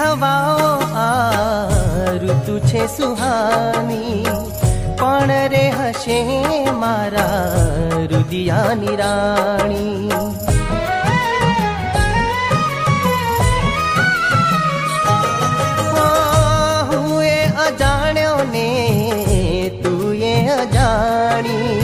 હવાઓ આ ઋતુ છે સુહાની, પણ રે હશે મારા રુદિયાની રાણી. હું એ અજાણ્યો ને તું એ અજાણી,